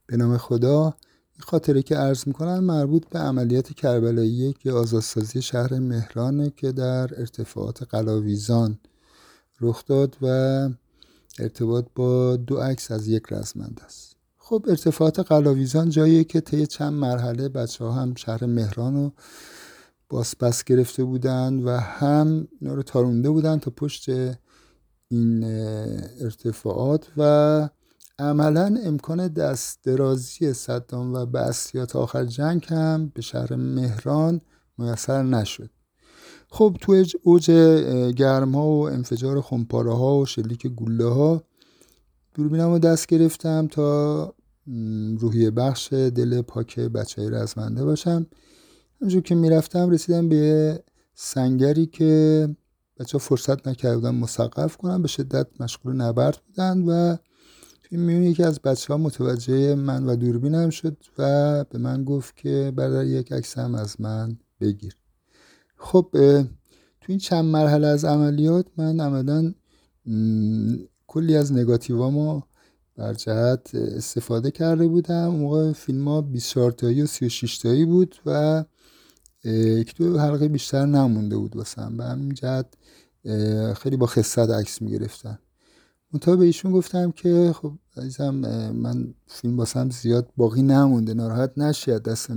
به نام خدا. این خاطره که عرض میکنم مربوط به عملیات کربلایی که آزادسازی شهر مهرانه که در ارتفاعات قلاویزان رخ داد و ارتباط با 2 عکس از یک رزمنده است. خب ارتفاعات قلاویزان جاییه که طی چند مرحله بچه‌ها هم شهر مهران رو بازپس گرفته بودن و هم اینا رو تارونده بودن تا پشت این ارتفاعات و عملا امکان دست درازی صدام و بعثی‌ها تا آخر جنگ هم به شهر مهران میسر نشد. خب تو اوج گرما و انفجار خمپاره ها و شلیک گوله ها دوربینم رو دست گرفتم تا روحیه بخش دل پاک بچه های رزمنده باشم. همونجور که میرفتم رسیدم به سنگری که بچه ها فرصت نکردن مسقف کنن، به شدت مشغول نبرد بودن و توی میون یکی از بچه ها متوجه من و دوربینم شد و به من گفت که برادر یک عکس هم از من بگیر. خب تو این چند مرحله از عملیات من عملا کلی از نگاتیوامو بر جهت استفاده کرده بودم. اون موقع فیلم ها 24 تایی و 36 تایی بود و 1-2 حلقه بیشتر نمونده بود واسم، به همین جهت خیلی با خست عکس میگرفتن. منتها به ایشون گفتم که خب عزیزم من فیلم واسم زیاد باقی نمونده، ناراحت نشی از دست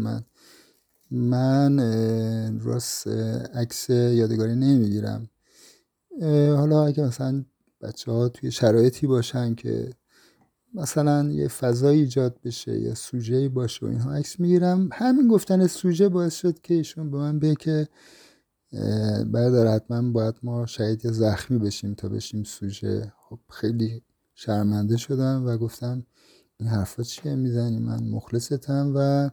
من راست عکس یادگاری نمیگیرم. حالا اگه مثلا بچه ها توی شرایطی باشن که مثلا یه فضایی ایجاد بشه یا سوژه‌ای باشه و اینها عکس میگیرم. همین گفتن سوژه باعث شد که ایشون به من بگه که برادر حتما باید ما شهید زخمی بشیم تا بشیم سوژه. خب خیلی شرمنده شدم و گفتم این حرفا چیه میزنی، من مخلصتم و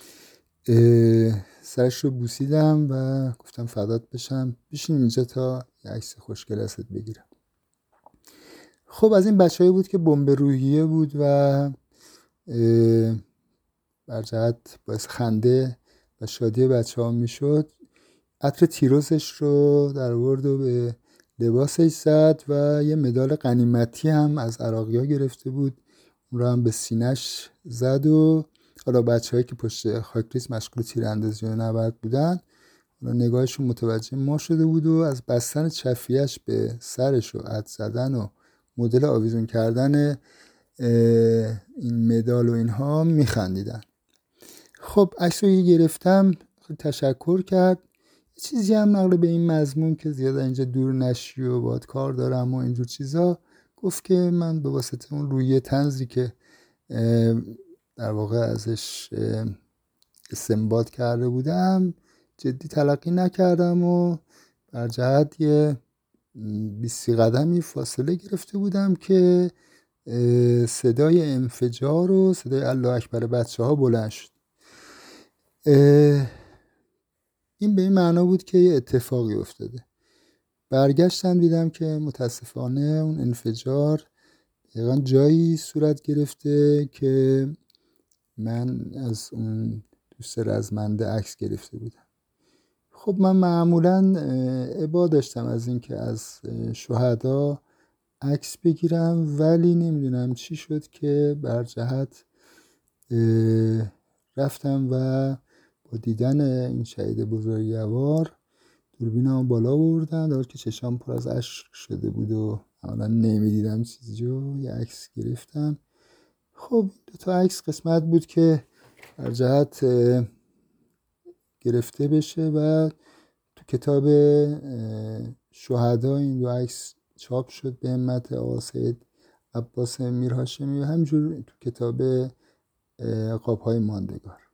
سرش رو بوسیدم و گفتم فدات بشم، بشین اینجا تا یه عکس خوشگل ازت بگیرم. خب از این بچه‌ای بود که بمب روحیه بود و بر جهت باعث خنده و شادی بچه‌ها میشد. عطر تیروزش رو در آورد و به لباسش زد و یه مدال غنیمتی هم از عراقی‌ها گرفته بود، اون رو هم به سینه‌اش زد و حالا بچه‌هایی که پشت خاکریز مشغول تیراندازی و نبرد بودن نگاهشون متوجه ما شده بود و از بستن چفیه‌اش به سرش و عد زدن و مدل آویزون کردن این مدال و اینها میخندیدن. خب عکس رو گرفتم، تشکر کرد. یه چیزی هم نقل به این مضمون که زیاد اینجا دور نشی و باید کار دارم و اینجور چیزا گفت که من به واسطه اون روی طنزی که در واقع ازش استنباط کرده بودم جدی تلقی نکردم و بر جهت یه 20 قدمی فاصله گرفته بودم که صدای انفجار و صدای الله اکبر بچه ها بلند شد. این به این معنا بود که یه اتفاقی افتاده. برگشتم دیدم که متاسفانه اون انفجار دقیقا جایی صورت گرفته که من از اون دوست رزمنده عکس گرفته بودم. خب من معمولا ابا داشتم از این که از شهدا عکس بگیرم، ولی نمیدونم چی شد که بر جهت رفتم و با دیدن این شهید بزرگوار دوربینم بالا بردم، در حالی که چشام پر از اشک شده بود و حالا نمیدیدم چیزی رو یه عکس گرفتم. خب 2 عکس قسمت بود که بر جهت گرفته بشه و تو کتاب شهدا این 2 عکس چاپ شد به همت آقا سید عباس میرهاشمی و همینجور تو کتاب قاب‌های ماندگار.